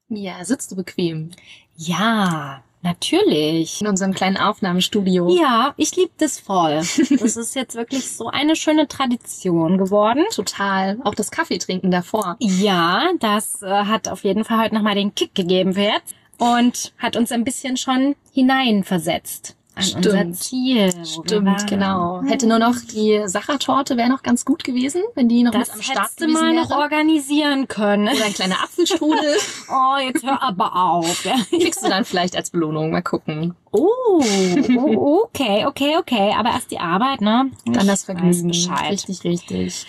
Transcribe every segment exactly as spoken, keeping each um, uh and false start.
Ja, sitzt du bequem? Ja, natürlich. In unserem kleinen Aufnahmestudio. Ja, ich liebe das voll. Das ist jetzt wirklich so eine schöne Tradition geworden. Total. Auch das Kaffeetrinken davor. Ja, das äh, hat auf jeden Fall heute nochmal den Kick gegeben für jetzt und hat uns ein bisschen schon hineinversetzt an Stimmt. unser Ziel. wo wir Stimmt, waren. genau. Hätte nur noch die Sachertorte, wäre noch ganz gut gewesen, wenn die noch Das mit am Start hättest du gewesen mal wäre. noch organisieren können. Oder ein kleiner Apfelstrudel. Oh, jetzt hör aber auf. Kriegst du dann vielleicht als Belohnung. Mal gucken. Oh, oh, okay, okay, okay. Aber erst die Arbeit, ne? Dann das Ich Vergnügen. weiß Bescheid. Richtig, richtig.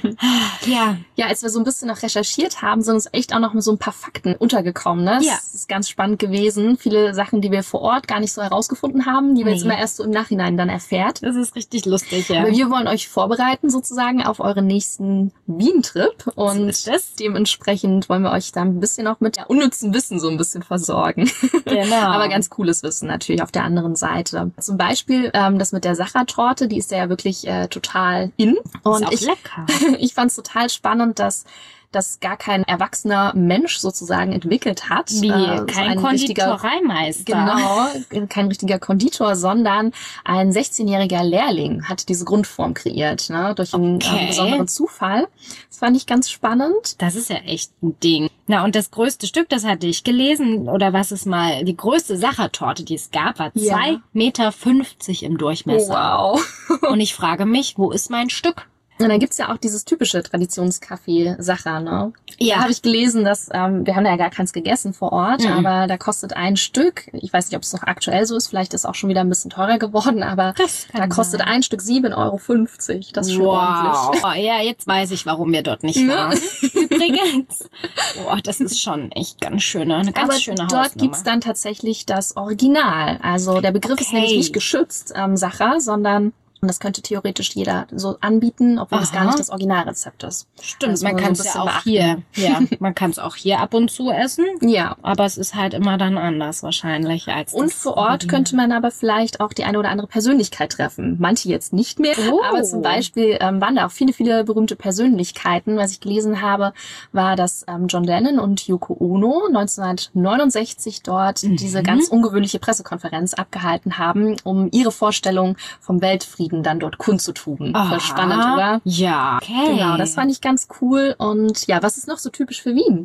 Ja. Ja, als wir so ein bisschen noch recherchiert haben, sind uns echt auch noch mal so ein paar Fakten untergekommen. Ne? Ja. Das ist ganz spannend gewesen. Viele Sachen, die wir vor Ort gar nicht so herausgefunden haben, die wir Nee. jetzt immer erst so im Nachhinein dann erfährt. Das ist richtig lustig, ja. Aber wir wollen euch vorbereiten sozusagen auf euren nächsten Wien-Trip und ist es. dementsprechend wollen wir euch da ein bisschen auch mit unnützen Wissen so ein bisschen versorgen. Genau. Aber ganz cooles Wissen natürlich auf der anderen Seite. Zum Beispiel ähm, das mit der Sachertorte, die ist ja wirklich äh, total in. Und ist auch ich, lecker. ich fand es total spannend, dass das gar kein erwachsener Mensch sozusagen entwickelt hat. Wie, Äh, so kein ein richtiger- Konditoreimeister. Genau, kein richtiger Konditor, sondern ein sechzehnjähriger Lehrling hat diese Grundform kreiert, ne, durch einen Okay. äh, besonderen Zufall. Das fand ich ganz spannend. Das ist ja echt ein Ding. Na, und das größte Stück, das hatte ich gelesen, oder was es mal, die größte Sachertorte, die es gab, war Ja. zwei Meter fünfzig im Durchmesser. Wow. Und ich frage mich, wo ist mein Stück? Und dann gibt's ja auch dieses typische Traditionskaffee-Sacher, ne? Ja. Da habe ich gelesen, dass, ähm, wir haben ja gar keins gegessen vor Ort, Mhm. aber da kostet ein Stück, ich weiß nicht, ob es noch aktuell so ist, vielleicht ist es auch schon wieder ein bisschen teurer geworden, aber Das kann da kostet sein. ein Stück sieben Euro fünfzig. Das ist schon ordentlich. Wow. Ja, jetzt weiß ich, warum wir dort nicht Ne? waren. Übrigens. Boah, das ist schon echt ganz schöne, eine ganz Aber schöne dort Hausnummer. gibt's dann tatsächlich das Original. Also der Begriff ist Okay. nämlich nicht geschützt, ähm, Sacher, sondern und das könnte theoretisch jeder so anbieten, obwohl das gar Aha. nicht das Originalrezept ist. Stimmt, Das man muss kann ein es ja bisschen auch beachten. hier, ja, man kann es auch hier ab und zu essen, Ja. aber es ist halt immer dann anders wahrscheinlich als Und das vor Ort Original. könnte man aber vielleicht auch die eine oder andere Persönlichkeit treffen. Manche jetzt nicht mehr, Oh. aber zum Beispiel ähm, waren da auch viele, viele berühmte Persönlichkeiten. Was ich gelesen habe, war, dass ähm, John Lennon und Yoko Ono neunzehnhundertneunundsechzig dort Mhm. diese ganz ungewöhnliche Pressekonferenz abgehalten haben, um ihre Vorstellung vom Weltfrieden dann dort kundzutun. Voll Aha. spannend, oder? Ja, okay. Genau, das fand ich ganz cool. Und ja, was ist noch so typisch für Wien?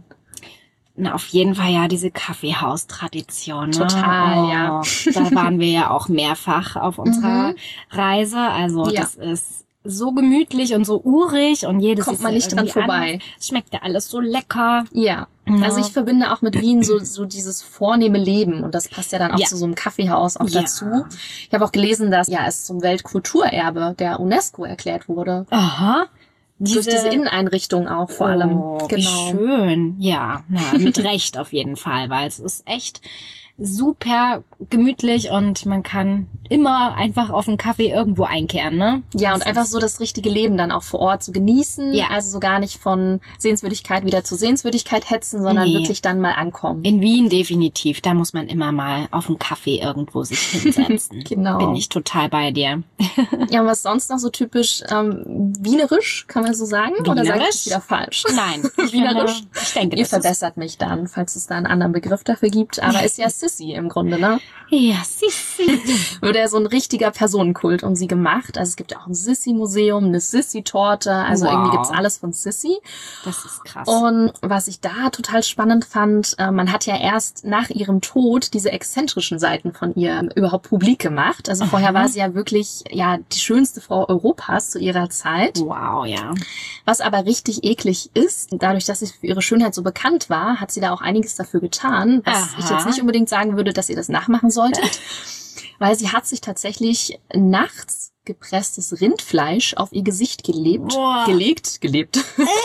Na, auf jeden Fall ja diese Kaffeehaustradition. Ne? Total, oh, ja. Da waren wir ja auch mehrfach auf unserer Mhm. Reise. Also Ja. das ist so gemütlich und so urig und jedes Kommt ist man ja nicht dran irgendwie vorbei. anders. Es schmeckt ja alles so lecker. Ja. Ja. Also ich verbinde auch mit Wien so, so dieses vornehme Leben und das passt ja dann auch Ja. zu so einem Kaffeehaus auch Ja. dazu. Ich habe auch gelesen, dass ja es zum Weltkulturerbe der UNESCO erklärt wurde. Aha. Durch diese Inneneinrichtung auch vor allem. Oh, wie Genau. schön. Ja, na, mit Recht auf jeden Fall, weil es ist echt super gemütlich und man kann immer einfach auf einen Kaffee irgendwo einkehren, ne? Ja, und Das einfach ist- so das richtige Leben dann auch vor Ort zu genießen. Ja. Also so gar nicht von Sehenswürdigkeit wieder zu Sehenswürdigkeit hetzen, sondern Nee. wirklich dann mal ankommen. In Wien definitiv, da muss man immer mal auf einen Kaffee irgendwo sich hinsetzen. Genau. Bin ich total bei dir. Ja, und was sonst noch so typisch ähm, wienerisch, kann man so sagen? Oder sage ich Wienerisch? das wieder falsch? Nein, ich, Wienerisch? finde, ich denke, Ihr das ist, verbessert mich dann, falls es da einen anderen Begriff dafür gibt. Aber ist ja Sissy im Grunde, ne? ja, Sissi. Wurde ja so ein richtiger Personenkult um sie gemacht. Also es gibt ja auch ein Sissy-Museum, eine Sissy-Torte. Also Wow. irgendwie gibt's alles von Sissy. Das ist krass. Und was ich da total spannend fand, äh, man hat ja erst nach ihrem Tod diese exzentrischen Seiten von ihr überhaupt publik gemacht. Also vorher Aha. war sie ja wirklich ja die schönste Frau Europas zu ihrer Zeit. Wow, ja. Was aber richtig eklig ist, dadurch, dass sie für ihre Schönheit so bekannt war, hat sie da auch einiges dafür getan, was Aha. ich jetzt nicht unbedingt sagen würde, dass ihr das nachmachen solltet, weil sie hat sich tatsächlich nachts gepresstes Rindfleisch auf ihr Gesicht gelebt, Boah. gelegt, gelebt,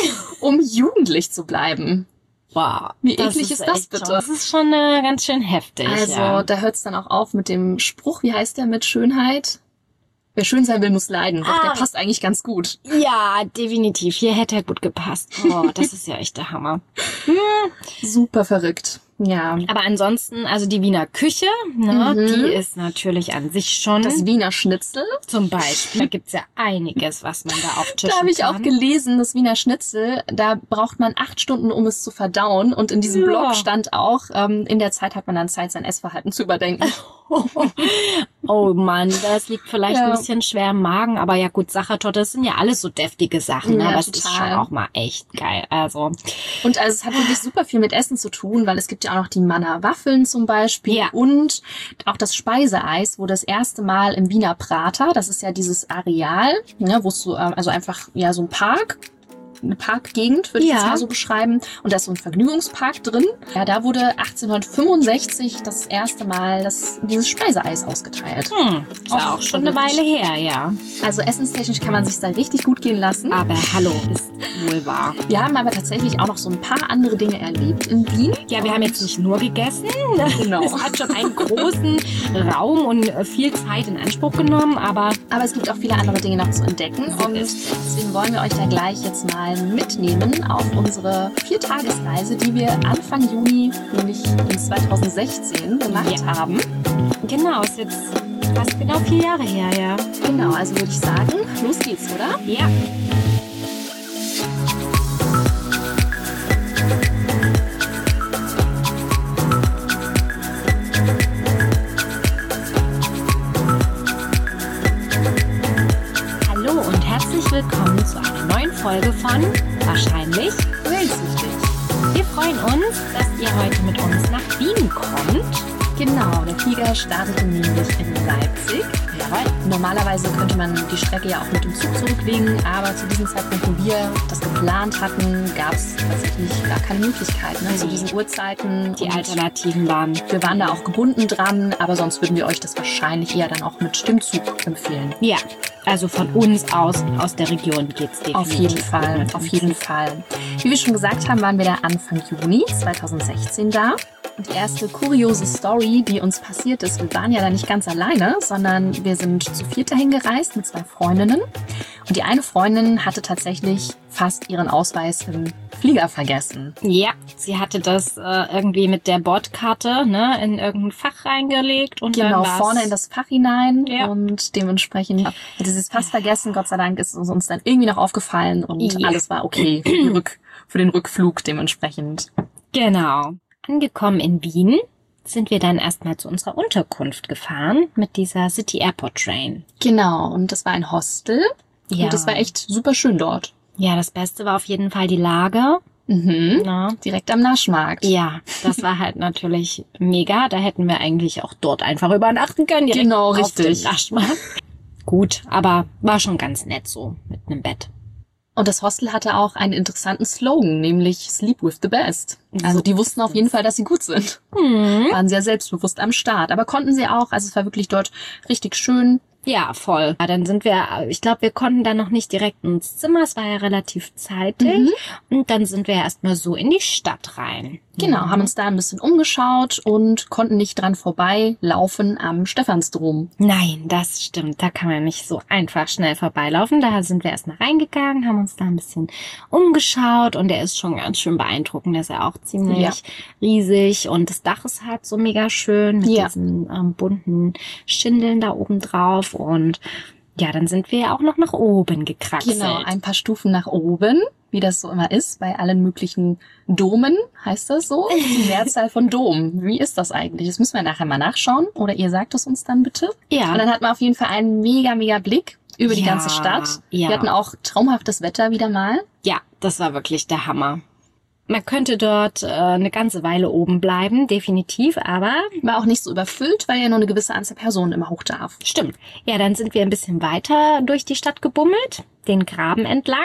um jugendlich zu bleiben. Wow. Wie eklig ist das echt bitte? Schon, das ist schon äh, ganz schön heftig. Also ja. da hört es dann auch auf mit dem Spruch, wie heißt der mit Schönheit? Wer schön sein will, muss leiden. Doch, der Ah. passt eigentlich ganz gut. Ja, definitiv. Hier hätte er gut gepasst. Oh, das ist ja echt der Hammer. Hm. Super verrückt. Ja. Aber ansonsten, also die Wiener Küche, ne, Mhm. die ist natürlich an sich schon Das Wiener Schnitzel. zum Beispiel. Da gibt's ja einiges, was man da auftischen Da habe ich kann. auch gelesen, das Wiener Schnitzel, da braucht man acht Stunden, um es zu verdauen. Und in diesem Ja. Blog stand auch, ähm, in der Zeit hat man dann Zeit, sein Essverhalten zu überdenken. Oh Mann, das liegt vielleicht Ja. ein bisschen schwer im Magen, aber ja gut, Sachertorte, das sind ja alles so deftige Sachen, ne? Ja, aber es ist total. schon auch mal echt geil. Also Und also es hat wirklich super viel mit Essen zu tun, weil es gibt ja auch noch die Manna Waffeln zum Beispiel Ja. und auch das Speiseeis wurde das erste Mal im Wiener Prater, das ist ja dieses Areal, ne, wo es so, ähm, also einfach ja so ein Park, eine Parkgegend, würde ich Ja. jetzt mal so beschreiben. Und da ist so ein Vergnügungspark drin. Ja, da wurde achtzehnhundertfünfundsechzig das erste Mal das, dieses Speiseeis ausgeteilt. hm, ist Auch auch schon eine Weile her, ja. Also essenstechnisch kann man sich da richtig gut gehen lassen. Aber hallo, ist wohl wahr. Wir haben aber tatsächlich auch noch so ein paar andere Dinge erlebt in Wien. Ja, wir haben jetzt nicht nur gegessen. Genau. Es hat schon einen großen Raum und äh, viel Zeit in Anspruch genommen, aber Aber es gibt auch viele andere Dinge noch zu entdecken. So Und ist es. deswegen wollen wir euch da gleich jetzt mal mitnehmen auf unsere Viertagesreise, die wir Anfang Juni, nämlich in zweitausendsechzehn, gemacht Ja. haben. genau, ist jetzt fast genau vier Jahre her, ja. Genau, also würde ich sagen, los geht's, oder? Ja. Hallo und herzlich willkommen zu einer neuen Folge von Wahrscheinlich Weltsüchtig. Wir freuen uns, dass ihr heute mit uns nach Wien kommt. Genau, der Flieger startete nämlich in Leipzig. Jawohl. Normalerweise könnte man die Strecke ja auch mit dem Zug zurücklegen, aber zu diesem Zeitpunkt, wo wir das geplant hatten, gab es tatsächlich gar keine Möglichkeit. Ne? Zu diesen Uhrzeiten. Die Und Alternativen waren. wir waren da auch gebunden dran, aber sonst würden wir euch das wahrscheinlich eher dann auch mit dem Zug empfehlen. Ja, also von uns aus, aus der Region geht's definitiv. Auf jeden Fall, auf jeden Fall. Wie wir schon gesagt haben, waren wir da Anfang Juni zweitausendsechzehn da. Und die erste kuriose Story, die uns passiert ist, wir waren ja da nicht ganz alleine, sondern wir sind zu viert dahin gereist mit zwei Freundinnen. Und die eine Freundin hatte tatsächlich fast ihren Ausweis im Flieger vergessen. Ja, sie hatte das äh, irgendwie mit der Bordkarte ne, in irgendein Fach reingelegt und Genau, dann war's vorne in das Fach hinein Ja. und dementsprechend hatte sie es fast vergessen. Gott sei Dank ist es uns dann irgendwie noch aufgefallen und Ja. alles war okay für, die Rück, für den Rückflug dementsprechend. Genau. Angekommen in Wien sind wir dann erstmal zu unserer Unterkunft gefahren mit dieser City Airport Train. Genau, und das war ein Hostel Ja. und das war echt super schön dort. Ja, das Beste war auf jeden Fall die Lage. Mhm. Ne? Direkt am Naschmarkt. Ja, das war halt natürlich mega. Da hätten wir eigentlich auch dort einfach übernachten können. Direkt Genau, auf richtig. dem Naschmarkt. Gut, aber war schon ganz nett so mit einem Bett. Und das Hostel hatte auch einen interessanten Slogan, nämlich Sleep with the Best. Also die wussten auf jeden Fall, dass sie gut sind. Hm. Waren sehr selbstbewusst am Start. Aber konnten sie auch. Also es war wirklich dort richtig schön. Ja, voll. Ja, dann sind wir, ich glaube, wir konnten dann noch nicht direkt ins Zimmer, es war ja relativ zeitig. Mhm. Und dann sind wir erstmal so in die Stadt rein. Genau, haben uns da ein bisschen umgeschaut und konnten nicht dran vorbei laufen am Stephansdom. Nein, das stimmt. Da kann man nicht so einfach schnell vorbeilaufen. Da sind wir erstmal reingegangen, haben uns da ein bisschen umgeschaut und der ist schon ganz schön beeindruckend. Der ist ja auch ziemlich Ja. riesig und das Dach ist halt so mega schön mit Ja. diesen ähm, bunten Schindeln da oben drauf und ja, dann sind wir auch noch nach oben gekraxelt. Genau, ein paar Stufen nach oben, wie das so immer ist, bei allen möglichen Domen, heißt das so? Die Mehrzahl von Dom. Wie ist das eigentlich? Das müssen wir nachher mal nachschauen. Oder ihr sagt es uns dann bitte. Ja. Und dann hat man auf jeden Fall einen mega, mega Blick über die Ja, ganze Stadt. ja. Wir hatten auch traumhaftes Wetter wieder mal. Ja, das war wirklich der Hammer. Man könnte dort äh, eine ganze Weile oben bleiben, definitiv, aber War auch nicht so überfüllt, weil ja nur eine gewisse Anzahl Personen immer hoch darf. stimmt. Ja, dann sind wir ein bisschen weiter durch die Stadt gebummelt, den Graben entlang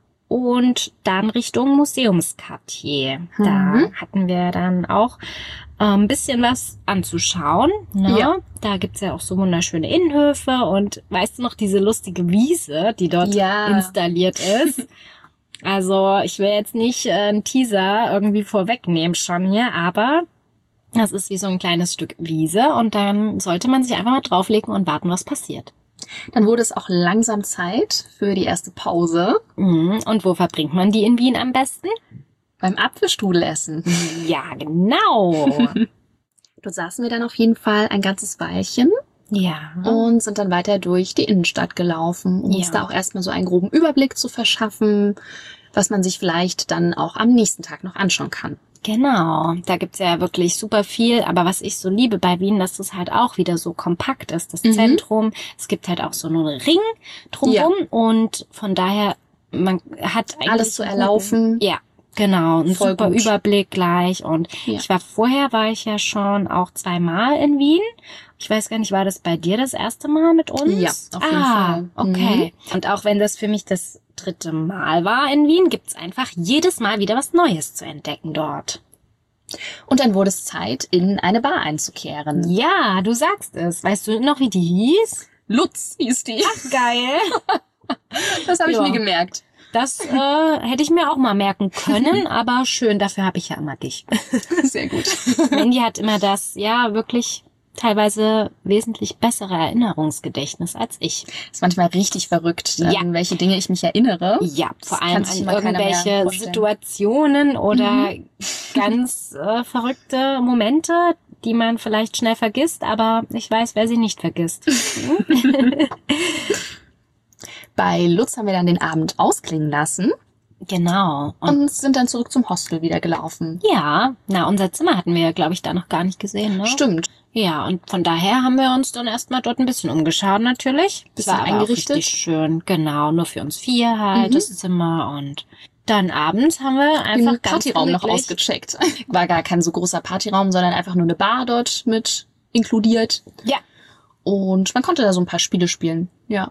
und dann Richtung Museumskartier. Da Mhm. hatten wir dann auch äh, ein bisschen was anzuschauen. Ne? Ja. Da gibt's ja auch so wunderschöne Innenhöfe und weißt du noch, diese lustige Wiese, die dort Ja. installiert ist? Also ich will jetzt nicht äh, einen Teaser irgendwie vorwegnehmen schon hier, aber das ist wie so ein kleines Stück Wiese und dann sollte man sich einfach mal drauflegen und warten, was passiert. Dann wurde es auch langsam Zeit für die erste Pause. Mhm. Und wo verbringt man die in Wien am besten? Beim Apfelstrudel essen. Ja, genau. Dort saßen wir dann auf jeden Fall ein ganzes Weilchen. Ja. Und sind dann weiter durch die Innenstadt gelaufen, um Ja. uns da auch erstmal so einen groben Überblick zu verschaffen, was man sich vielleicht dann auch am nächsten Tag noch anschauen kann. Genau, da gibt's ja wirklich super viel, aber was ich so liebe bei Wien, dass es halt auch wieder so kompakt ist, das Mhm. Zentrum. Es gibt halt auch so einen Ring drumherum und von daher, man hat eigentlich Alles zu einen erlaufen. guten- Ja, genau, ein Voll super gut. Überblick gleich und Ja. ich war vorher, war ich ja schon auch zweimal in Wien. Ich weiß gar nicht, war das bei dir das erste Mal mit uns? Ja, auf jeden ah, Fall. Okay. Und auch wenn das für mich das dritte Mal war in Wien, gibt's einfach jedes Mal wieder was Neues zu entdecken dort. Und dann wurde es Zeit, in eine Bar einzukehren. Ja, du sagst es. Weißt du noch, wie die hieß? Lutz hieß die. Geil. Das habe ich Ja. mir gemerkt. Das äh, hätte ich mir auch mal merken können, aber schön, dafür habe ich ja immer dich. Sehr gut. Mandy hat immer das, ja, wirklich teilweise wesentlich bessere Erinnerungsgedächtnis als ich. Ist manchmal richtig verrückt, Ja. an welche Dinge ich mich erinnere. Ja, vor Das allem kann sich an immer keiner mehr irgendwelche vorstellen. Situationen oder ganz äh, verrückte Momente, die man vielleicht schnell vergisst, aber ich weiß, wer sie nicht vergisst. Bei Lutz haben wir dann den Abend ausklingen lassen Genau. Und und sind dann zurück zum Hostel wieder gelaufen. ja, na, unser Zimmer hatten wir, glaube ich, da noch gar nicht gesehen, ne? Stimmt. Ja, und von daher haben wir uns dann erstmal dort ein bisschen umgeschaut, natürlich. Bisschen War aber auch eingerichtet. richtig schön, genau, nur für uns vier halt, Mhm. das Zimmer und dann abends haben wir einfach Den ganz Partyraum noch gemütlich- ausgecheckt. War gar kein so großer Partyraum, sondern einfach nur eine Bar dort mit inkludiert. Ja, Und man konnte da so ein paar Spiele spielen. Ja.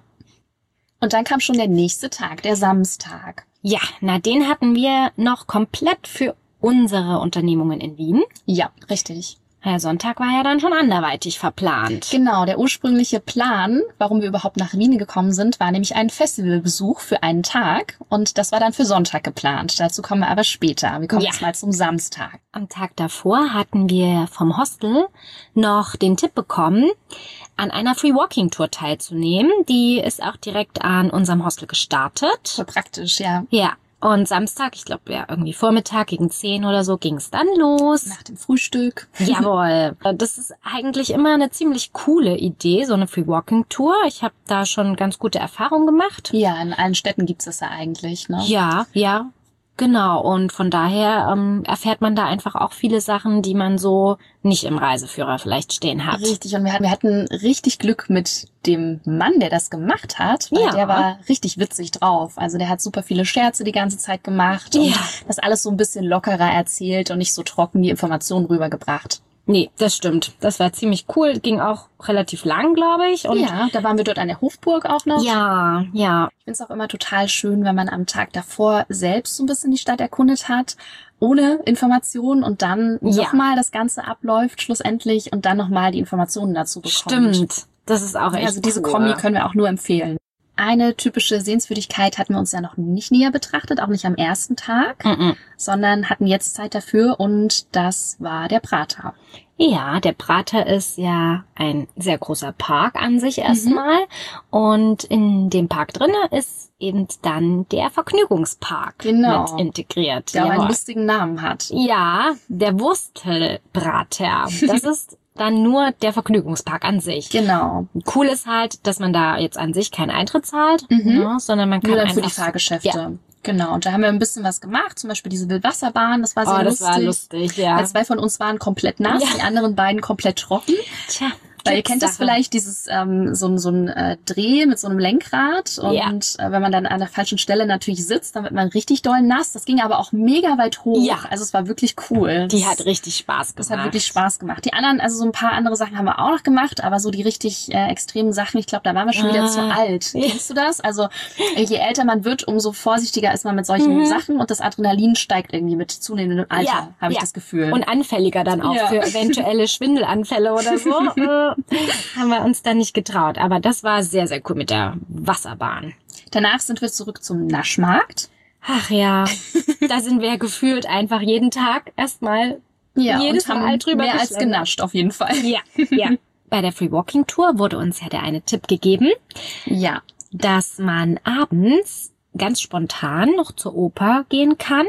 Und dann kam schon der nächste Tag, der Samstag. ja, na, den hatten wir noch komplett für unsere Unternehmungen in Wien. Ja, richtig. Der Sonntag war ja dann schon anderweitig verplant. Genau, der ursprüngliche Plan, warum wir überhaupt nach Wien gekommen sind, war nämlich ein Festivalbesuch für einen Tag. Und das war dann für Sonntag geplant. Dazu kommen wir aber später. Wir kommen Ja. jetzt mal zum Samstag. Am Tag davor hatten wir vom Hostel noch den Tipp bekommen, an einer Free Walking Tour teilzunehmen. Die ist auch direkt an unserem Hostel gestartet. Voll praktisch, ja. Ja, und Samstag, ich glaube ja irgendwie Vormittag gegen zehn oder so, ging es dann los. Nach dem Frühstück. Jawohl. Das ist eigentlich immer eine ziemlich coole Idee, so eine Free Walking Tour. Ich habe da schon ganz gute Erfahrungen gemacht. Ja, in allen Städten gibt's das ja eigentlich, ne? Ja, ja, genau. Und von daher ähm, erfährt man da einfach auch viele Sachen, die man so nicht im Reiseführer vielleicht stehen hat. Richtig, und wir hatten, wir hatten richtig Glück mit dem Mann, der das gemacht hat, weil Ja. der war richtig witzig drauf. Also der hat super viele Scherze die ganze Zeit gemacht und Ja. das alles so ein bisschen lockerer erzählt und nicht so trocken die Informationen rübergebracht. Nee, das stimmt. Das war ziemlich cool. Ging auch relativ lang, glaube ich. Und ja, da waren wir dort an der Hofburg auch noch. ja, ja. Ich finde es auch immer total schön, wenn man am Tag davor selbst so ein bisschen die Stadt erkundet hat, ohne Informationen und dann Ja. nochmal das Ganze abläuft schlussendlich und dann nochmal die Informationen dazu bekommt. Stimmt. Das ist auch echt Also diese cool. Kombi können wir auch nur empfehlen. Eine typische Sehenswürdigkeit hatten wir uns ja noch nicht näher betrachtet, auch nicht am ersten Tag, Mhm. sondern hatten jetzt Zeit dafür und das war der Prater. Ja, der Prater ist ja ein sehr großer Park an sich erstmal. Und in dem Park drinne ist eben dann der Vergnügungspark Genau. mit integriert. Der auch einen Jawohl. lustigen Namen hat. Ja, der Wurstelbrater. Das ist dann nur der Vergnügungspark an sich. Genau. Cool ist halt, dass man da jetzt an sich keinen Eintritt zahlt, Mhm. ne, sondern man kann Nur dann einfach... für die Fahrgeschäfte. Ja. Genau. Und da haben wir ein bisschen was gemacht, zum Beispiel diese Wildwasserbahn, das war sehr Oh, das lustig. war lustig, ja. Weil zwei von uns waren komplett nass, Ja. die anderen beiden komplett trocken. Tja, Weil ihr kennt das Glückssache. vielleicht, dieses ähm, so, ein- so ein äh, Dreh mit so einem Lenkrad. Und Ja. äh, wenn man dann an der falschen Stelle natürlich sitzt, dann wird man richtig doll nass. Das ging aber auch mega weit hoch. Ja. Also es war wirklich cool. Die Das- hat richtig Spaß gemacht. Das hat wirklich Spaß gemacht. Die anderen, also so ein paar andere Sachen haben wir auch noch gemacht, aber so die richtig äh, extremen Sachen, ich glaube, da waren wir schon wieder Ah. zu alt. Ja. Kennst du das? Also äh, je älter man wird, umso vorsichtiger ist man mit solchen Mhm. Sachen und das Adrenalin steigt irgendwie mit zunehmendem Alter, Ja, habe ich ja. das Gefühl. Und anfälliger dann auch Ja. für eventuelle Schwindelanfälle oder so. äh, haben wir uns dann nicht getraut. Aber das war sehr, sehr cool mit der Wasserbahn. Danach sind wir zurück zum Naschmarkt. Ach ja, da sind wir gefühlt einfach jeden Tag erstmal Ja, jedes und haben Mal drüber mehr als geschlendert. genascht, auf jeden Fall. Ja, ja. Bei der Free Walking Tour wurde uns ja der eine Tipp gegeben, Ja, dass man abends ganz spontan noch zur Oper gehen kann.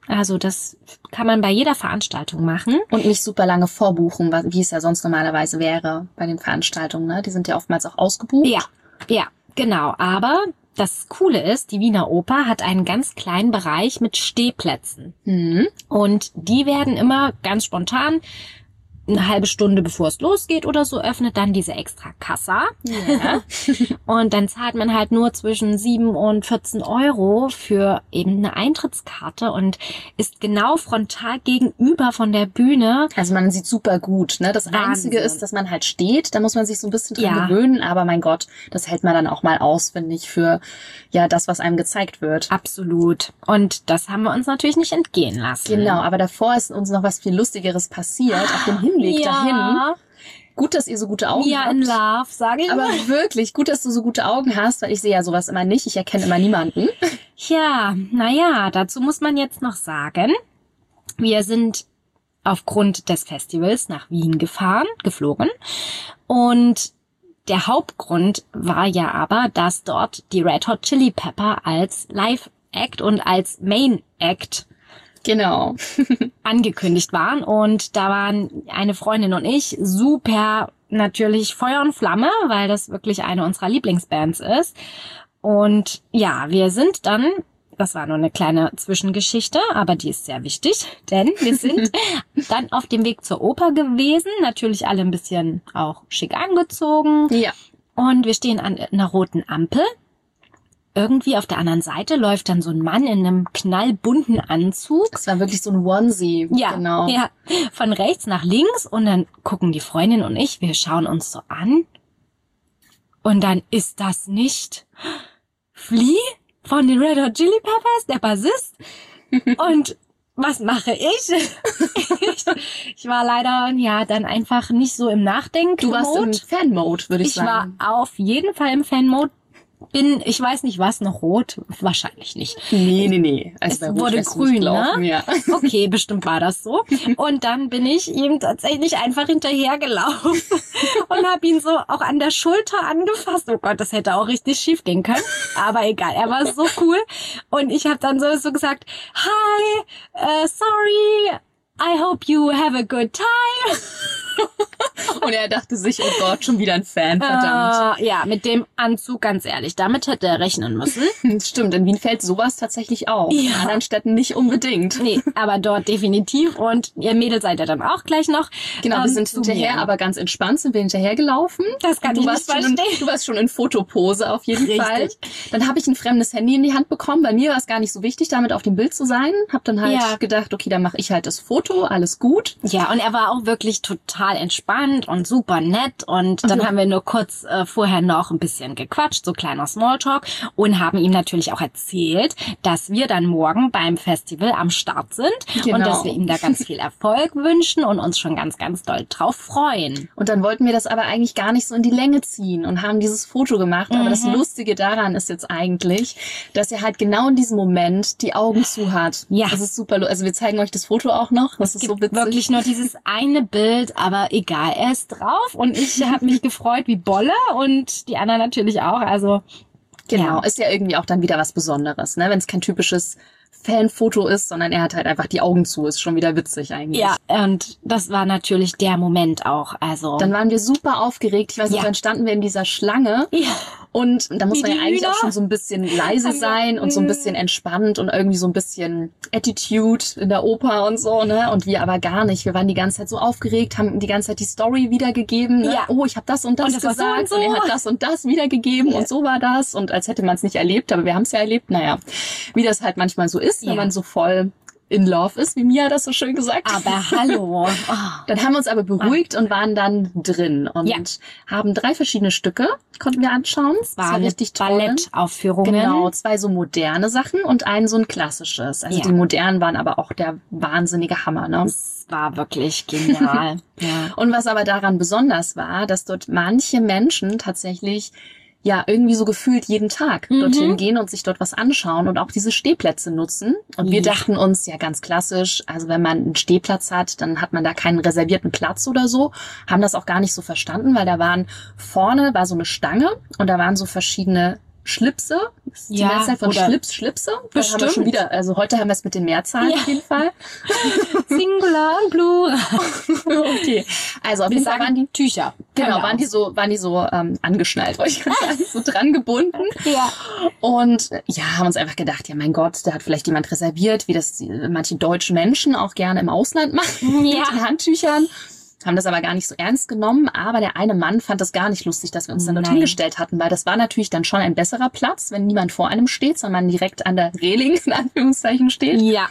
Also das kann man bei jeder Veranstaltung machen. Und nicht super lange vorbuchen, wie es ja sonst normalerweise wäre bei den Veranstaltungen, ne? Die sind ja oftmals auch ausgebucht. Ja, ja, genau. Aber das Coole ist, die Wiener Oper hat einen ganz kleinen Bereich mit Stehplätzen. Mhm. Und die werden immer ganz spontan eine halbe Stunde bevor es losgeht oder so, öffnet dann diese extra Kassa. Ja. Und dann zahlt man halt nur zwischen sieben und vierzehn Euro für eben eine Eintrittskarte und ist genau frontal gegenüber von der Bühne. Also man sieht super gut, ne? Das Wahnsinn. Einzige ist, dass man halt steht, da muss man sich so ein bisschen dran Ja. gewöhnen, aber mein Gott, das hält man dann auch mal aus, finde ich, für ja das, was einem gezeigt wird. Absolut. Und das haben wir uns natürlich nicht entgehen lassen. Genau, aber davor ist uns noch was viel Lustigeres passiert, auf dem Hinweg dahin. Gut, dass ihr so gute Augen Mia habt. in Love, sage ich Aber mal. wirklich, gut, dass du so gute Augen hast, weil ich sehe ja sowas immer nicht. Ich erkenne immer niemanden. Ja, naja, dazu muss man jetzt noch sagen, wir sind aufgrund des Festivals nach Wien gefahren, geflogen. Und der Hauptgrund war ja aber, dass dort die Red Hot Chili Pepper als Live-Act und als Main-Act Genau. angekündigt waren. Und da waren eine Freundin und ich super natürlich Feuer und Flamme, weil das wirklich eine unserer Lieblingsbands ist. Und ja, wir sind dann, das war nur eine kleine Zwischengeschichte, aber die ist sehr wichtig, denn wir sind dann auf dem Weg zur Oper gewesen, natürlich alle ein bisschen auch schick angezogen. Ja. Und wir stehen an einer roten Ampel. Irgendwie auf der anderen Seite läuft dann so ein Mann in einem knallbunten Anzug. Es war wirklich so ein Onesie. Ja, Genau. ja, von rechts nach links und dann gucken die Freundin und ich, wir schauen uns so an und dann ist das nicht Flea von den Red Hot Chili Peppers, der Bassist. Und was mache ich? ich? Ich war leider ja dann einfach nicht so im Nachdenken. Du warst im Fan-Mode, würde ich, Ich sagen. war auf jeden Fall im Fan-Mode. Bin, ich weiß nicht was, noch rot? Wahrscheinlich nicht. Nee, nee, nee. Also Es bei Rot wurde wärst du nicht grün, gelaufen, ne? Ja. Okay, bestimmt war das so. Und dann bin ich ihm tatsächlich einfach hinterhergelaufen und habe ihn so auch an der Schulter angefasst. Oh Gott, das hätte auch richtig schief gehen können. Aber egal, er war so cool. Und ich habe dann so, so gesagt, hi, uh, sorry, I hope you have a good time. Und er dachte sich, oh Gott, schon wieder ein Fan, verdammt. Äh, ja, mit dem Anzug, ganz ehrlich, damit hätte er rechnen müssen. Stimmt, in Wien fällt sowas tatsächlich auf. Ja. In anderen Städten nicht unbedingt. Nee, aber dort definitiv. Und ihr Mädel seid ja dann auch gleich noch. Genau, wir ähm, sind zu hinterher, mir. aber ganz entspannt sind wir hinterhergelaufen. Das kann du ich warst nicht schon in, verstehen. Du warst schon in Fotopose auf jeden Richtig. Fall. Dann habe ich ein fremdes Handy in die Hand bekommen. Bei mir war es gar nicht so wichtig, damit auf dem Bild zu sein. Hab dann halt Ja. gedacht, okay, dann mache ich halt das Foto, alles gut. Ja, und er war auch wirklich total entspannt und super nett. Und dann Mhm. haben wir nur kurz äh, vorher noch ein bisschen gequatscht, so kleiner Smalltalk. Und haben ihm natürlich auch erzählt, dass wir dann morgen beim Festival am Start sind. Genau. Und dass wir ihm da ganz viel Erfolg wünschen und uns schon ganz, ganz doll drauf freuen. Und dann wollten wir das aber eigentlich gar nicht so in die Länge ziehen und haben dieses Foto gemacht. Aber das Mhm. Lustige daran ist jetzt eigentlich, dass er halt genau in diesem Moment die Augen zu hat. Ja. Das ist super. lu- Also wir zeigen euch das Foto auch noch. Das ist so Gibt witzig. wirklich nur dieses eine Bild, aber egal, er ist drauf und ich habe mich gefreut wie Bolle und die anderen natürlich auch. Also Genau, ja. ist ja irgendwie auch dann wieder was Besonderes, ne? Wenn es kein typisches Fanfoto ist, sondern er hat halt einfach die Augen zu. Ist schon wieder witzig eigentlich. Ja, und das war natürlich der Moment auch. Also Dann waren wir super aufgeregt. Ich weiß nicht, Ja. dann standen wir in dieser Schlange. ja. Und da muss Wie man ja die eigentlich Hühner. auch schon so ein bisschen leise Haben wir- sein und so ein Mhm. bisschen entspannt und irgendwie so ein bisschen Attitude in der Oper und so, ne? Und wir aber gar nicht. Wir waren die ganze Zeit so aufgeregt, haben die ganze Zeit die Story wiedergegeben. Ne? Ja. Oh, ich habe das und das Und das war so gesagt und so. und er hat das und das wiedergegeben Ja. und so war das. Und als hätte man es nicht erlebt, aber wir haben es ja erlebt. Naja, wie das halt manchmal so ist, Ja. wenn man so voll in love ist, wie Mia das so schön gesagt hat. Aber hallo. Oh. Dann haben wir uns aber beruhigt und waren dann drin und Ja. haben drei verschiedene Stücke, konnten wir anschauen. Es waren richtig toll. Ballettaufführungen. Genau, zwei so moderne Sachen und ein so ein klassisches. Also Ja. die modernen waren aber auch der wahnsinnige Hammer, ne? Es war wirklich genial. ja. Und was aber daran besonders war, dass dort manche Menschen tatsächlich ja irgendwie so gefühlt jeden Tag Mhm. dorthin gehen und sich dort was anschauen und auch diese Stehplätze nutzen. Und wir Ja. dachten uns, ja ganz klassisch, also wenn man einen Stehplatz hat, dann hat man da keinen reservierten Platz oder so. Haben das auch gar nicht so verstanden, weil da waren vorne war so eine Stange und da waren so verschiedene Schlipse. Das ist die Ja, Mehrzahl von oder Schlips, Schlipse. Das haben wir bestimmt. schon wieder. Also heute haben wir es mit den Mehrzahlen Ja. auf jeden Fall. Singular und Plural. Okay. Also auf Wir jeden Fall waren sagen die Tücher. Genau, Können wir waren die so, waren die so ähm, angeschnallt, wollte ich gerade sagen, so dran gebunden. auch. Ja. Und äh, ja, haben uns einfach gedacht, ja mein Gott, da hat vielleicht jemand reserviert, wie das die, manche deutsche Menschen auch gerne im Ausland machen, Ja. mit den Handtüchern. Haben das aber gar nicht so ernst genommen. Aber der eine Mann fand das gar nicht lustig, dass wir uns dann dorthin Nein. gestellt hatten, weil das war natürlich dann schon ein besserer Platz, wenn niemand vor einem steht, sondern man direkt an der Reling, in Anführungszeichen, steht. Ja.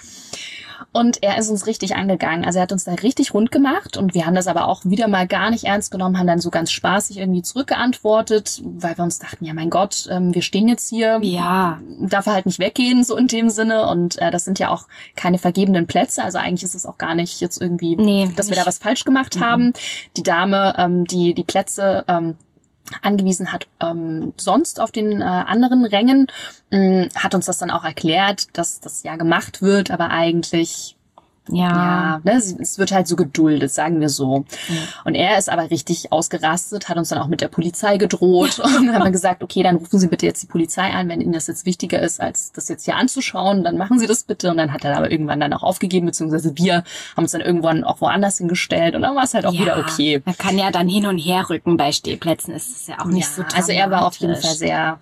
Und er ist uns richtig angegangen. Also er hat uns da richtig rund gemacht und wir haben das aber auch wieder mal gar nicht ernst genommen, haben dann so ganz spaßig irgendwie zurückgeantwortet, weil wir uns dachten, ja mein Gott, ähm, wir stehen jetzt hier, Ja. darf er halt nicht weggehen, so in dem Sinne. Und äh, das sind ja auch keine vergebenen Plätze. Also eigentlich ist es auch gar nicht jetzt irgendwie, Nee, dass wir nicht. da was falsch gemacht Mhm. haben. Die Dame, ähm, die die Plätze ähm, angewiesen hat, ähm, sonst auf den äh, anderen Rängen, mh, hat uns das dann auch erklärt, dass das ja gemacht wird, aber eigentlich, Ja. ja, ne, es, es wird halt so geduldet, sagen wir so. Ja. Und er ist aber richtig ausgerastet, hat uns dann auch mit der Polizei gedroht und dann haben wir gesagt, okay, dann rufen Sie bitte jetzt die Polizei an, wenn Ihnen das jetzt wichtiger ist, als das jetzt hier anzuschauen, dann machen Sie das bitte. Und dann hat er aber irgendwann dann auch aufgegeben, beziehungsweise wir haben uns dann irgendwann auch woanders hingestellt und dann war es halt auch wieder okay. Man kann ja dann hin und her rücken bei Stehplätzen. Es ist ja auch nicht Ja, so also er war auf jeden dramatisch. Fall sehr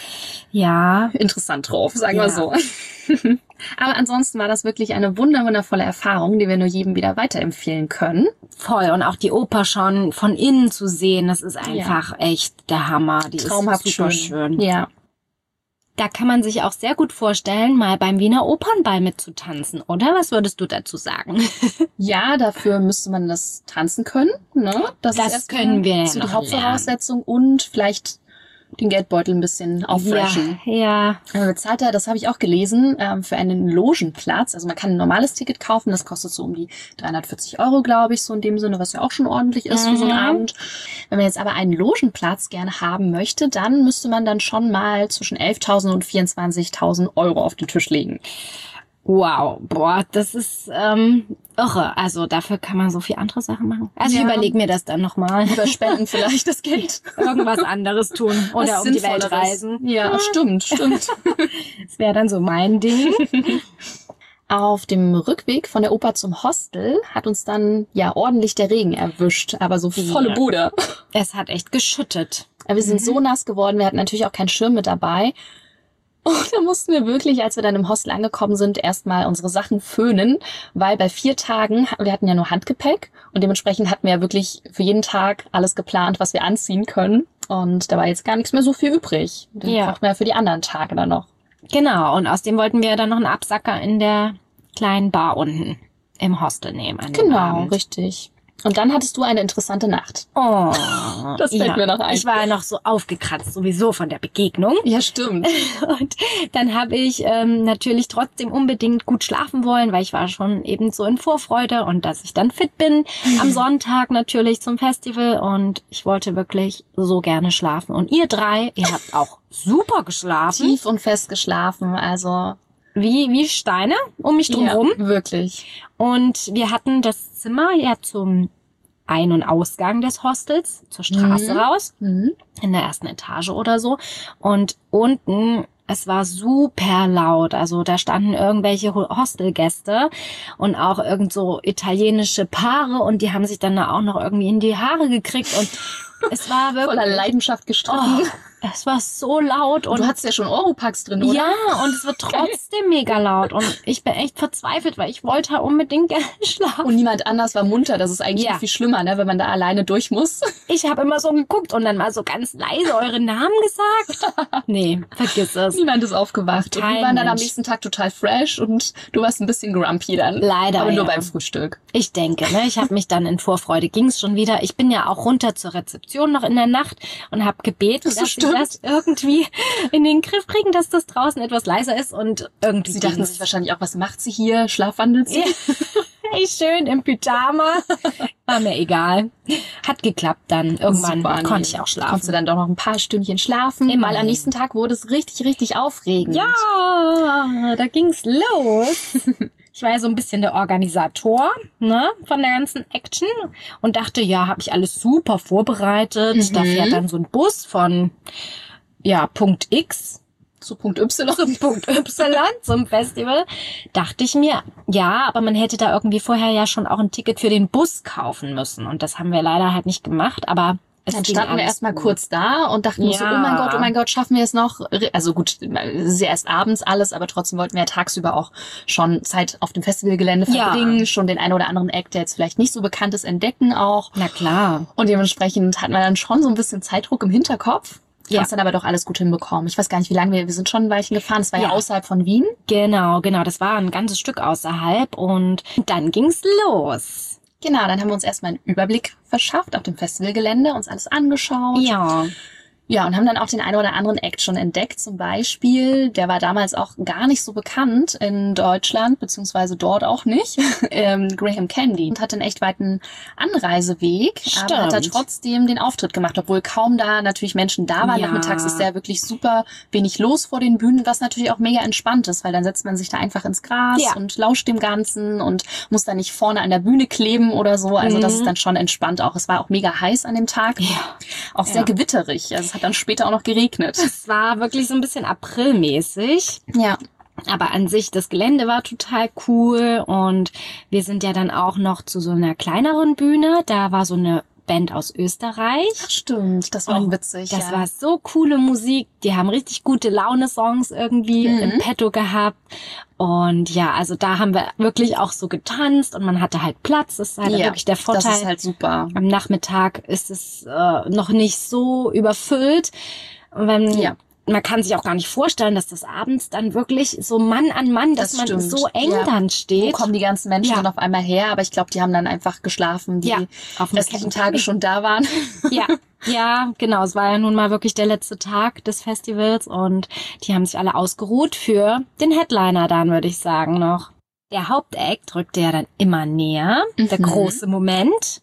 Ja. interessant drauf, sagen Ja. wir so. Aber ansonsten war das wirklich eine wunder wundervolle Erfahrung, die wir nur jedem wieder weiterempfehlen können. Voll. Und auch die Oper schon von innen zu sehen, das ist einfach echt der Hammer. Die Traumhaft ist super schön. schön. Ja. Da kann man sich auch sehr gut vorstellen, mal beim Wiener Opernball mitzutanzen, oder? Was würdest du dazu sagen? Ja, dafür müsste man das tanzen können. Ne? Das ist erstmal können wir ja so die noch Hauptvoraussetzung und vielleicht den Geldbeutel ein bisschen auffreshen. Ja, ja. Man bezahlt da, das habe ich auch gelesen, ähm, für einen Logenplatz. Also man kann ein normales Ticket kaufen, das kostet so um die dreihundertvierzig Euro, glaube ich, so in dem Sinne, was ja auch schon ordentlich ist für so einen Mhm. Abend. Wenn man jetzt aber einen Logenplatz gerne haben möchte, dann müsste man dann schon mal zwischen elftausend und vierundzwanzigtausend Euro auf den Tisch legen. Wow, boah, das ist ähm, irre. Also dafür kann man so viel andere Sachen machen. Also Ja. ich überlege mir das dann nochmal. Lieber spenden vielleicht das Geld. Irgendwas anderes tun oder Was um die Welt Sinnvolleres. reisen. Ja, stimmt, stimmt. Das wäre dann so mein Ding. Auf dem Rückweg von der Oper zum Hostel hat uns dann ja ordentlich der Regen erwischt, aber so volle Ja. Bude. Es hat echt geschüttet. Aber wir sind so nass geworden, wir hatten natürlich auch keinen Schirm mit dabei. Und da mussten wir wirklich, als wir dann im Hostel angekommen sind, erstmal unsere Sachen föhnen, weil bei vier Tagen, wir hatten ja nur Handgepäck und dementsprechend hatten wir ja wirklich für jeden Tag alles geplant, was wir anziehen können. Und da war jetzt gar nichts mehr so viel übrig. Den Ja. brauchten wir ja für die anderen Tage dann noch. Genau, und außerdem wollten wir dann noch einen Absacker in der kleinen Bar unten im Hostel nehmen. An dem Genau, Abend. richtig. Und dann hattest du eine interessante Nacht. Oh, Das fällt mir noch ein. Ich war ja noch so aufgekratzt sowieso von der Begegnung. Ja, stimmt. Und dann habe ich ähm, natürlich trotzdem unbedingt gut schlafen wollen, weil ich war schon eben so in Vorfreude und dass ich dann fit bin am Sonntag natürlich zum Festival und ich wollte wirklich so gerne schlafen. Und ihr drei, ihr habt auch super geschlafen, Tief und fest geschlafen, also wie wie Steine um mich drumherum. ja, wirklich. Und wir hatten das Zimmer ja zum Ein- und Ausgang des Hostels, zur Straße Mhm. raus, Mhm. in der ersten Etage oder so. Und unten, es war super laut. Also da standen irgendwelche Ho- Hostelgäste und auch irgend so italienische Paare und die haben sich dann da auch noch irgendwie in die Haare gekriegt und es war wirklich... Voller Leidenschaft gestritten. Oh, es war so laut und Und du hattest ja schon Oropax drin, oder? ja, und es wird trotzdem mega laut. Und ich bin echt verzweifelt, weil ich wollte unbedingt gerne schlafen. Und niemand anders war munter. Das ist eigentlich Ja. noch viel schlimmer, ne, wenn man da alleine durch muss. Ich habe immer so geguckt und dann mal so ganz leise eure Namen gesagt. Nee, vergiss es. Niemand ist aufgewacht. Und Kein wir waren dann am Mensch. nächsten Tag total fresh und du warst ein bisschen grumpy dann. Leider, Aber nur ja. beim Frühstück. Ich denke, ne, ich habe mich dann in Vorfreude ging's schon wieder. Ich bin ja auch runter zur Rezeption noch in der Nacht und habe gebeten, Das dass sie stimmt. das irgendwie in den Griff kriegen, dass das draußen etwas leiser ist und irgendwie Sie dachten ging's. sich wahrscheinlich auch, was macht sie hier? Schlafwandelt sie? Ja. Ich schön im Pyjama. War mir egal. Hat geklappt dann. Irgendwann Super, nee. konnte ich auch schlafen. Konntest du dann doch noch ein paar Stündchen schlafen, Immerhin. weil am nächsten Tag wurde es richtig, richtig aufregend. Ja, da ging's los. Ich war ja so ein bisschen der Organisator, ne, von der ganzen Action und dachte, ja, habe ich alles super vorbereitet. Mhm. Da fährt dann so ein Bus von ja, Punkt X, Zu Punkt Y. zum Punkt Y, zum Festival, dachte ich mir, ja, aber man hätte da irgendwie vorher ja schon auch ein Ticket für den Bus kaufen müssen. Und das haben wir leider halt nicht gemacht, aber es Dann ging standen wir alles erstmal gut. kurz da und dachten uns so, Ja. oh mein Gott, oh mein Gott, schaffen wir es noch? Also gut, es ist ja erst abends alles, aber trotzdem wollten wir ja tagsüber auch schon Zeit auf dem Festivalgelände Ja. verbringen, schon den einen oder anderen Act, der jetzt vielleicht nicht so bekannt ist, entdecken auch. Na klar. Und dementsprechend hatten wir dann schon so ein bisschen Zeitdruck im Hinterkopf. Ja. Haben es dann aber doch alles gut hinbekommen. Ich weiß gar nicht, wie lange wir, wir sind schon ein Weilchen gefahren. Es war ja, Ja. außerhalb von Wien. Genau, genau. Das war ein ganzes Stück außerhalb und dann ging's los. Genau, dann haben wir uns erstmal einen Überblick verschafft auf dem Festivalgelände, uns alles angeschaut. Ja. Ja, und haben dann auch den einen oder anderen Act schon entdeckt. Zum Beispiel, der war damals auch gar nicht so bekannt in Deutschland, beziehungsweise dort auch nicht, ähm, Graham Candy. Und hatte einen echt weiten Anreiseweg, aber hat er Stimmt. trotzdem den Auftritt gemacht, obwohl kaum da natürlich Menschen da waren. Ja. Nachmittags ist ja wirklich super wenig los vor den Bühnen, was natürlich auch mega entspannt ist, weil dann setzt man sich da einfach ins Gras Ja. und lauscht dem Ganzen und muss da nicht vorne an der Bühne kleben oder so. Also das Mhm. ist dann schon entspannt auch. Es war auch mega heiß an dem Tag. Ja. Auch sehr Ja. gewitterig. Also es hat dann später auch noch geregnet. Es war wirklich so ein bisschen aprilmäßig. Ja. Aber an sich, das Gelände war total cool und wir sind ja dann auch noch zu so einer kleineren Bühne. Da war so eine Band aus Österreich. Ach, stimmt. Das war auch Und witzig. Das ja. war so coole Musik. Die haben richtig gute Laune-Songs irgendwie Mhm. im Petto gehabt. Und ja, also da haben wir wirklich auch so getanzt und man hatte halt Platz. Das ist halt ja, wirklich der Vorteil. Das ist halt super. Am Nachmittag ist es äh, noch nicht so überfüllt. Und wenn, Ja. man kann sich auch gar nicht vorstellen, dass das abends dann wirklich so Mann an Mann, dass Das man stimmt. so eng Ja. dann Wo steht. kommen die ganzen Menschen Ja. dann auf einmal her? Aber ich glaube, die haben dann einfach geschlafen, die Ja, auf dem restlichen Camping. Tage schon da waren. Ja, ja, genau. Es war ja nun mal wirklich der letzte Tag des Festivals und die haben sich alle ausgeruht für den Headliner dann, würde ich sagen, noch. Der Hauptact rückte ja dann immer näher, der Mhm. große Moment.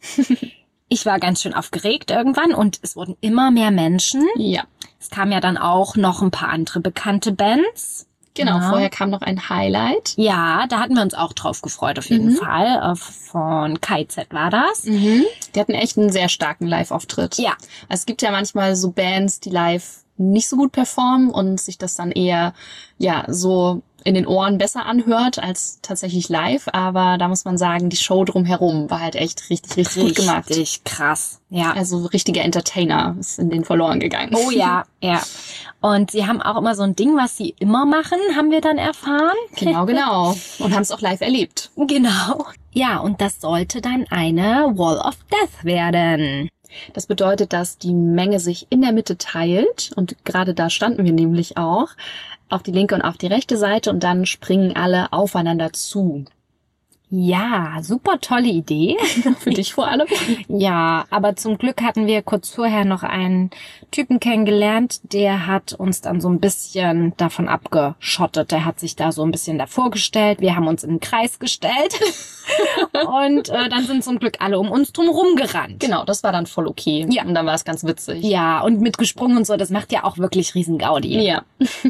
Ich war ganz schön aufgeregt irgendwann und es wurden immer mehr Menschen. Ja. Es kamen ja dann auch noch ein paar andere bekannte Bands. Genau, Ja. vorher kam noch ein Highlight. Ja, da hatten wir uns auch drauf gefreut, auf jeden Mhm. Fall. Äh, Von K Z war das. Mhm. Die hatten echt einen sehr starken Live-Auftritt. Ja. Also es gibt ja manchmal so Bands, die live nicht so gut performen und sich das dann eher, ja, so in den Ohren besser anhört als tatsächlich live. Aber da muss man sagen, die Show drumherum war halt echt richtig, richtig, gut gemacht. Richtig krass. Ja. Also richtiger Entertainer ist in den verloren gegangen. Oh ja, ja. Und sie haben auch immer so ein Ding, was sie immer machen, haben wir dann erfahren. Genau, genau. Und haben es auch live erlebt. Genau. Ja, und das sollte dann eine Wall of Death werden. Das bedeutet, dass die Menge sich in der Mitte teilt. Und gerade da standen wir nämlich auch. Auf die linke und auf die rechte Seite. Und dann springen alle aufeinander zu. Ja, super tolle Idee. Für dich vor allem. Ja, aber zum Glück hatten wir kurz vorher noch einen Typen kennengelernt, der hat uns dann so ein bisschen davon abgeschottet. Der hat sich da so ein bisschen davor gestellt. Wir haben uns in den Kreis gestellt und äh, dann sind zum Glück alle um uns drum rumgerannt. Genau, das war dann voll okay. Ja. Und dann war es ganz witzig. Ja, und mitgesprungen und so, das macht ja auch wirklich riesen Gaudi. Ja.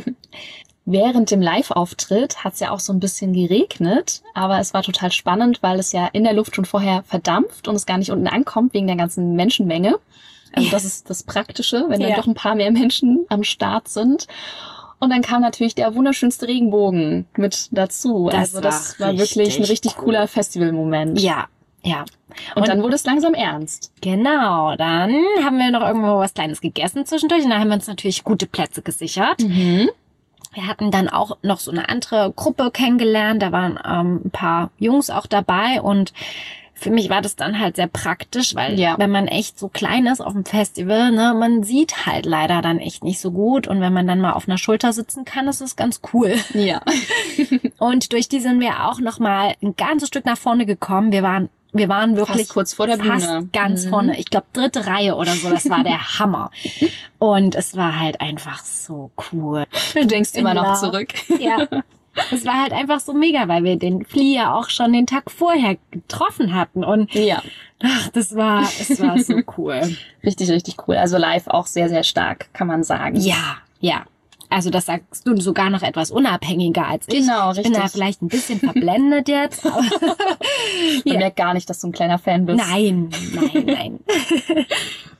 Während dem Live-Auftritt hat es ja auch so ein bisschen geregnet, aber es war total spannend, weil es ja in der Luft schon vorher verdampft und es gar nicht unten ankommt wegen der ganzen Menschenmenge. Also das ist das Praktische, wenn dann Ja. doch ein paar mehr Menschen am Start sind. Und dann kam natürlich der wunderschönste Regenbogen mit dazu. Das also das war war, wirklich ein richtig richtig cool. cooler Festivalmoment. Ja, ja. Und, und dann wurde es langsam ernst. Genau, dann haben wir noch irgendwo was Kleines gegessen zwischendurch und da haben wir uns natürlich gute Plätze gesichert. Mhm. Wir hatten dann auch noch so eine andere Gruppe kennengelernt, da waren ähm, ein paar Jungs auch dabei und für mich war das dann halt sehr praktisch, weil Ja. wenn man echt so klein ist auf dem Festival, ne, man sieht halt leider dann echt nicht so gut und wenn man dann mal auf einer Schulter sitzen kann, ist das ganz cool. Ja. Und durch die sind wir auch noch mal ein ganzes Stück nach vorne gekommen. Wir waren Wir waren wirklich Fast kurz vor der fast Bühne. ganz Mhm. vorne. Ich glaube, dritte Reihe oder so. Das war der Hammer. Und es war halt einfach so cool. Du denkst immer noch Ja. zurück. Ja. Es war halt einfach so mega, weil wir den Flieger auch schon den Tag vorher getroffen hatten. Und Ja. ach, das war, es war so cool. Richtig, richtig cool. Also live auch sehr, sehr stark, kann man sagen. Ja, ja. Also das sagst du sogar noch etwas unabhängiger als ich. Genau, Ich bin da richtig. vielleicht ein bisschen verblendet jetzt. Aber Man Ja. merkt gar nicht, dass du ein kleiner Fan bist. Nein, nein, nein.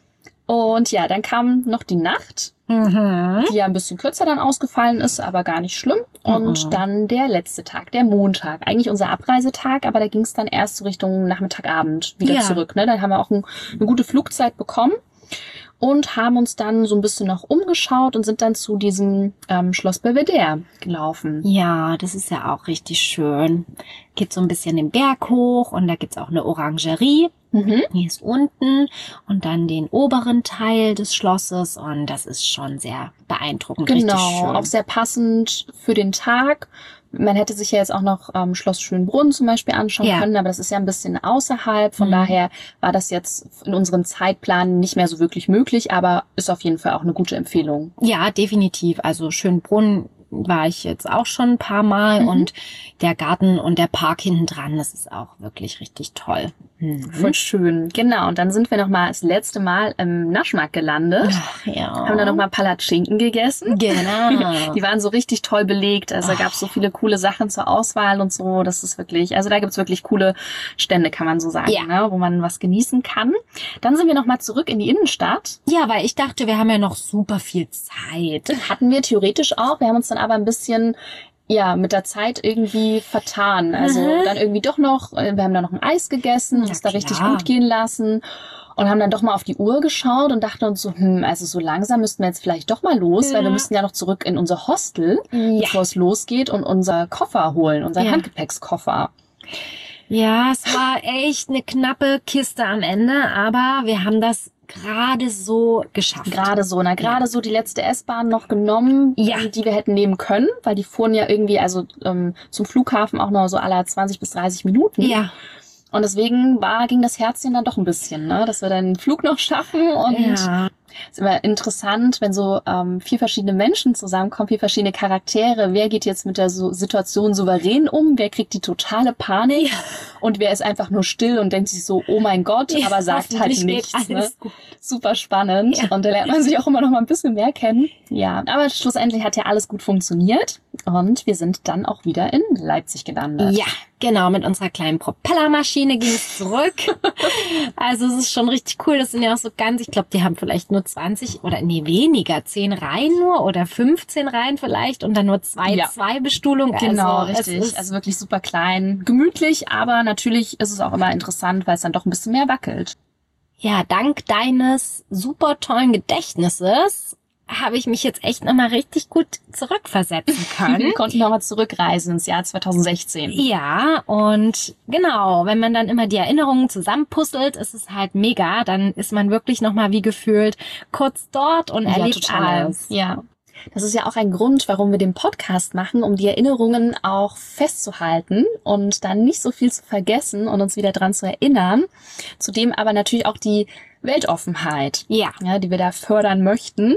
Und ja, dann kam noch die Nacht, Mhm. die ja ein bisschen kürzer dann ausgefallen ist, aber gar nicht schlimm. Und Mhm. dann der letzte Tag, der Montag. Eigentlich unser Abreisetag, aber da ging es dann erst so Richtung Nachmittagabend wieder Ja. zurück. Ne? Dann haben wir auch ein, eine gute Flugzeit bekommen und haben uns dann so ein bisschen noch umgeschaut und sind dann zu diesem ähm, Schloss Belvedere gelaufen. Ja, das ist ja auch richtig schön. Geht so ein bisschen den Berg hoch und da gibt's auch eine Orangerie. Mhm. Die ist unten und dann den oberen Teil des Schlosses und das ist schon sehr beeindruckend, richtig Genau, schön. auch sehr passend für den Tag. Man hätte sich ja jetzt auch noch ähm, Schloss Schönbrunn zum Beispiel anschauen Ja. können, aber das ist ja ein bisschen außerhalb. Von Mhm. daher war das jetzt in unserem Zeitplan nicht mehr so wirklich möglich, aber ist auf jeden Fall auch eine gute Empfehlung. Ja, definitiv. Also Schönbrunn war ich jetzt auch schon ein paar Mal Mhm. und der Garten und der Park hinten dran, das ist auch wirklich richtig toll. Mhm. Voll schön. Genau, und dann sind wir noch mal das letzte Mal im Naschmarkt gelandet. Ach, ja. Haben dann noch mal Palatschinken gegessen. Genau. Die waren so richtig toll belegt. Also da gab es so viele coole Sachen zur Auswahl und so. Das ist wirklich, also da gibt's wirklich coole Stände, kann man so sagen, Ja. ne, wo man was genießen kann. Dann sind wir noch mal zurück in die Innenstadt. Ja, weil ich dachte, wir haben ja noch super viel Zeit. Hatten wir theoretisch auch. Wir haben uns dann aber ein bisschen ja mit der Zeit irgendwie vertan. Also Mhm. dann irgendwie doch noch, äh, wir haben da noch ein Eis gegessen, Na uns da richtig klar. gut gehen lassen. Und haben dann doch mal auf die Uhr geschaut und dachten uns so, hm, also so langsam müssten wir jetzt vielleicht doch mal los, Ja. weil wir müssten ja noch zurück in unser Hostel, Ja. bevor es losgeht und unser Koffer holen, unseren Ja. Handgepäckskoffer. Ja, es war echt eine knappe Kiste am Ende, aber wir haben das gerade so geschafft. Gerade so, na gerade so die letzte S-Bahn noch genommen, Ja. ähm, die wir hätten nehmen können, weil die fuhren ja irgendwie also ähm, zum Flughafen auch noch so alle zwanzig bis dreißig Minuten. Ja, Und deswegen war, ging das Herzchen dann doch ein bisschen, ne, dass wir dann den Flug noch schaffen. Und ja. es ist immer interessant, wenn so ähm, vier verschiedene Menschen zusammenkommen, vier verschiedene Charaktere. Wer geht jetzt mit der so Situation souverän um? Wer kriegt die totale Panik? Und wer ist einfach nur still und denkt sich so, oh mein Gott, Ja, aber sagt halt hoffentlich geht nichts. Ne? alles gut. Super spannend. Ja. Und da lernt man sich auch immer noch mal ein bisschen mehr kennen. Ja, aber schlussendlich hat ja alles gut funktioniert. Und wir sind dann auch wieder in Leipzig gelandet. Ja, genau, mit unserer kleinen Propellermaschine ging es zurück. Also es ist schon richtig cool. Das sind ja auch so ganz, ich glaube, die haben vielleicht nur zwanzig oder nee, weniger, zehn Reihen nur oder fünfzehn Reihen vielleicht und dann nur zwei, Ja. zwei Bestuhlung. Genau, also, richtig. Es ist, Also wirklich super klein, gemütlich, aber natürlich ist es auch immer interessant, weil es dann doch ein bisschen mehr wackelt. ja, dank deines super tollen Gedächtnisses habe ich mich jetzt echt nochmal richtig gut zurückversetzen Wir können. konnten nochmal zurückreisen ins Jahr zwanzig sechzehn. Ja, und genau, wenn man dann immer die Erinnerungen zusammenpuzzelt, ist es halt mega. Dann ist man wirklich nochmal wie gefühlt kurz dort und erlebt alles. Ja. Das ist ja auch ein Grund, warum wir den Podcast machen, um die Erinnerungen auch festzuhalten und dann nicht so viel zu vergessen und uns wieder dran zu erinnern. Zudem aber natürlich auch die Weltoffenheit, Ja. ja, die wir da fördern möchten.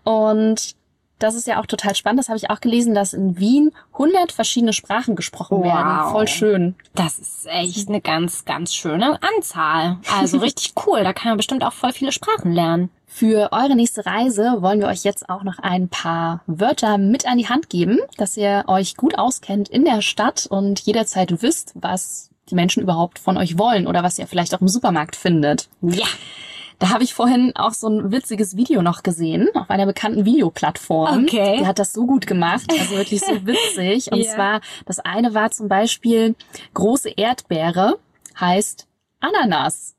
Und das ist ja auch total spannend. Das habe ich auch gelesen, dass in Wien hundert verschiedene Sprachen gesprochen Wow. werden. Voll schön. Das ist echt eine ganz, ganz schöne Anzahl. Also richtig cool. Da kann man bestimmt auch voll viele Sprachen lernen. Für eure nächste Reise wollen wir euch jetzt auch noch ein paar Wörter mit an die Hand geben, dass ihr euch gut auskennt in der Stadt und jederzeit wisst, was die Menschen überhaupt von euch wollen oder was ihr vielleicht auch im Supermarkt findet. Ja. Da habe ich vorhin auch so ein witziges Video noch gesehen auf einer bekannten Videoplattform. Okay. Die hat das so gut gemacht, also wirklich so witzig. Und Ja. zwar, das eine war zum Beispiel, große Erdbeere heißt Ananas.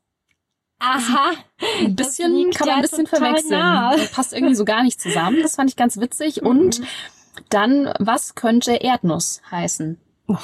Aha. Ein Das bisschen, liegt kann man ein ja bisschen total verwechseln. nah. Das passt irgendwie so gar nicht zusammen. Das fand ich ganz witzig. Und dann, was könnte Erdnuss heißen?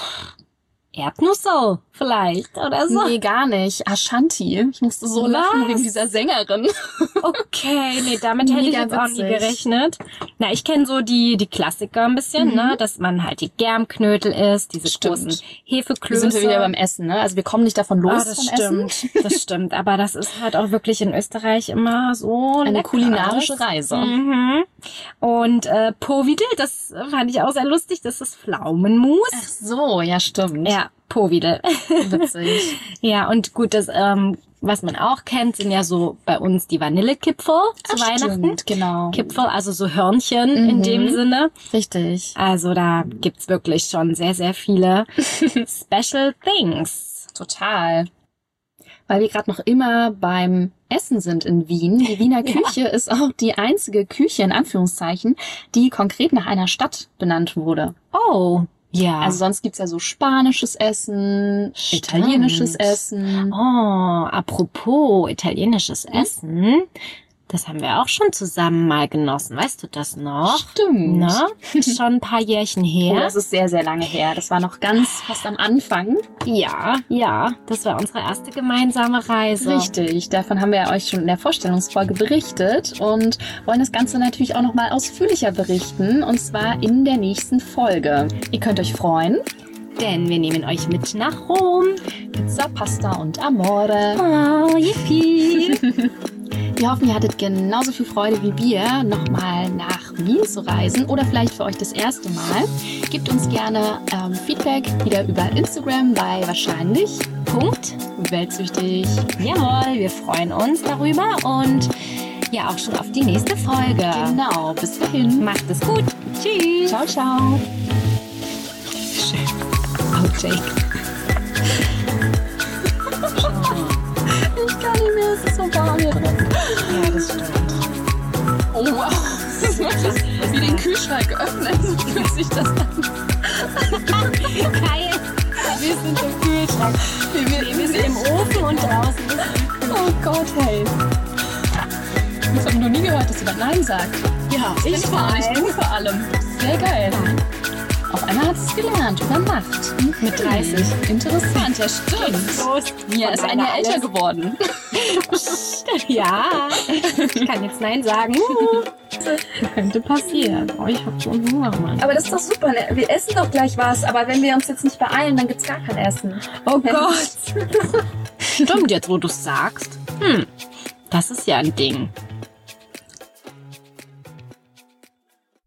Erdnussel vielleicht oder so. Nee, gar nicht. Ashanti. Ich musste so Was? lachen wegen dieser Sängerin. Okay, nee, damit hätte ich Mega jetzt auch nie witzig. gerechnet. Na, ich kenne so die die Klassiker ein bisschen, Mhm. ne, dass man halt die Germknödel isst, diese Stimmt. großen Wir Hefeklöße. sind wir wieder beim Essen, ne? Also wir kommen nicht davon los Ah, das vom stimmt, Essen. das stimmt. Aber das ist halt auch wirklich in Österreich immer so Eine lecker. kulinarische Reise. Mhm. Und äh, Povidel, das fand ich auch sehr lustig. Das ist Pflaumenmus. Ach so, ja, stimmt. Ja, Povidel. Witzig. Ja, und gut, das, ähm, was man auch kennt, sind ja so bei uns die Vanillekipferl zu Ach, Weihnachten. stimmt, genau. Kipferl, also so Hörnchen in Mhm. dem Sinne. Richtig. Also da gibt's wirklich schon sehr, sehr viele Special Things. Total. Weil wir gerade noch immer beim Essen sind in Wien. Die Wiener Küche ja. ist auch die einzige Küche, in Anführungszeichen, die konkret nach einer Stadt benannt wurde. Oh, ja. Also sonst gibt's ja so spanisches Essen, Stimmt. italienisches Essen. Oh, apropos italienisches Essen. Das haben wir auch schon zusammen mal genossen. Weißt du das noch? Stimmt. Na? Schon ein paar Jährchen her. Oh, das ist sehr, sehr lange her. Das war noch ganz fast am Anfang. Ja, ja. Das war unsere erste gemeinsame Reise. Richtig. Davon haben wir ja euch schon in der Vorstellungsfolge berichtet und wollen das Ganze natürlich auch noch mal ausführlicher berichten. Und zwar in der nächsten Folge. Ihr könnt euch freuen. Denn wir nehmen euch mit nach Rom. Pizza, Pasta und Amore. Oh, yippie. Wir hoffen, ihr hattet genauso viel Freude wie wir, nochmal nach Wien zu reisen oder vielleicht für euch das erste Mal. Gebt uns gerne ähm, Feedback wieder über Instagram bei wahrscheinlich Punkt weltsüchtig. Jawohl, wir freuen uns darüber und ja auch schon auf die nächste Folge. Genau, bis dahin. Macht es gut. Tschüss. Ciao, ciao. Outtake. Ich kann nicht mehr, es ist so warm hier drin. Ja, das stimmt. Oh wow, das ist wirklich wie den Kühlschrank geöffnet, so fühlt sich das an. Geil. Wir sind im Kühlschrank. Wir, wir, wir sind im Ofen und draußen. Oh Gott, hey. Das habe ich noch nie gehört, dass jemand Nein sagt. Ja, ich vor allem. Ich bin vor allem. Sehr geil. Auf einmal hat es gelernt, über Nacht. Mit dreißig. Interessant, ja stimmt. Los. Mia ist ein Jahr älter geworden. Ja, ich kann jetzt Nein sagen. Könnte passieren. Oh, ich hab so Hunger, Mann. Aber das ist doch super, ne? Wir essen doch gleich was, aber wenn wir uns jetzt nicht beeilen, dann gibt's gar kein Essen. Oh Gott. Stimmt, jetzt wo du es sagst. Hm, das ist ja ein Ding.